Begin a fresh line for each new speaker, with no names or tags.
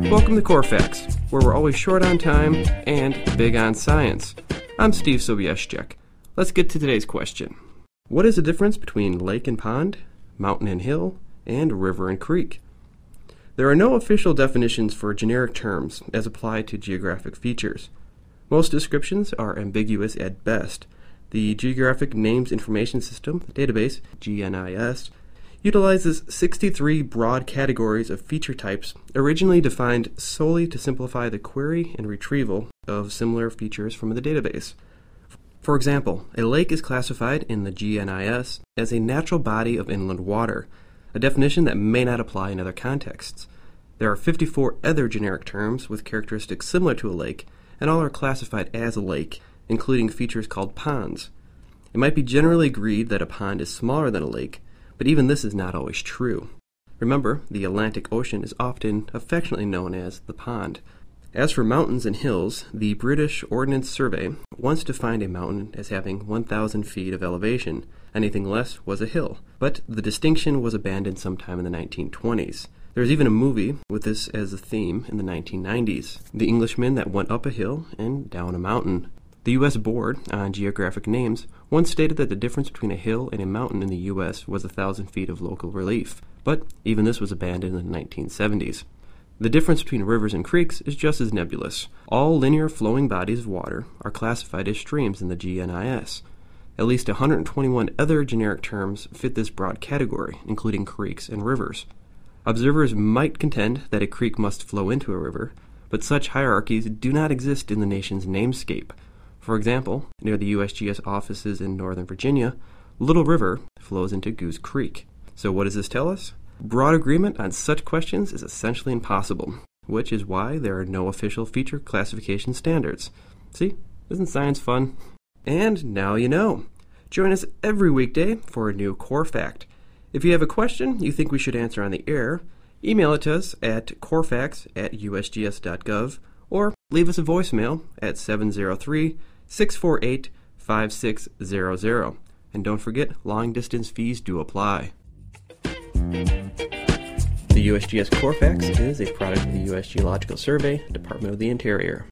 Welcome to Core Facts, where we're always short on time and big on science. I'm Steve Sobieszczyk. Let's get to today's question. What is the difference between lake and pond, mountain and hill, and river and creek? There are no official definitions for generic terms as applied to geographic features. Most descriptions are ambiguous at best. The Geographic Names Information System, database, GNIS, utilizes 63 broad categories of feature types, originally defined solely to simplify the query and retrieval of similar features from the database. For example, a lake is classified in the GNIS as a natural body of inland water, a definition that may not apply in other contexts. There are 54 other generic terms with characteristics similar to a lake, and all are classified as a lake, including features called ponds. It might be generally agreed that a pond is smaller than a lake, but even this is not always true. Remember, the Atlantic Ocean is often affectionately known as the pond. As for mountains and hills, the British Ordnance Survey once defined a mountain as having 1,000 feet of elevation. Anything less was a hill, but the distinction was abandoned sometime in the 1920s. There was even a movie with this as a theme in the 1990s, The Englishman That Went Up a Hill and Down a Mountain. The U.S. Board on Geographic Names once stated that the difference between a hill and a mountain in the U.S. was 1,000 feet of local relief, but even this was abandoned in the 1970s. The difference between rivers and creeks is just as nebulous. All linear flowing bodies of water are classified as streams in the GNIS. At least 121 other generic terms fit this broad category, including creeks and rivers. Observers might contend that a creek must flow into a river, but such hierarchies do not exist in the nation's namescape. For example, near the USGS offices in Northern Virginia, Little River flows into Goose Creek. So what does this tell us? Broad agreement on such questions is essentially impossible, which is why there are no official feature classification standards. See, isn't science fun? And now you know. Join us every weekday for a new Core Fact. If you have a question you think we should answer on the air, email it to us at corefax@usgs.gov or leave us a voicemail at 703-648-5600. And don't forget, long-distance fees do apply. The USGS Core Facts is a product of the U.S. Geological Survey, Department of the Interior.